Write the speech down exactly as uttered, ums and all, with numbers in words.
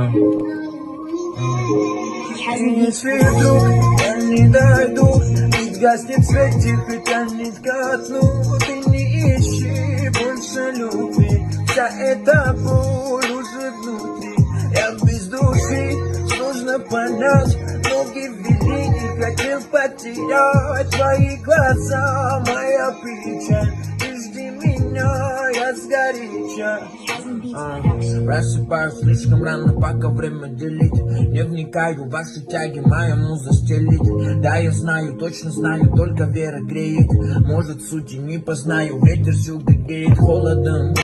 Если вдруг я не дойду, ведь гаснет свет, тихо тянет ко дну. Ты не ищи больше любви, вся эта боль уже внутри. Я без души, сложно понять, ноги ввели и хотел потерять. Твои глаза, моя печаль, ты жди меня, я сгоряча. А, просыпаюсь слишком рано, пока время делить. Не вникаю в ваши тяги, моя муза стелит. Да, я знаю, точно знаю, только вера греет. Может, сути не познаю, ветер всюду греет холодом.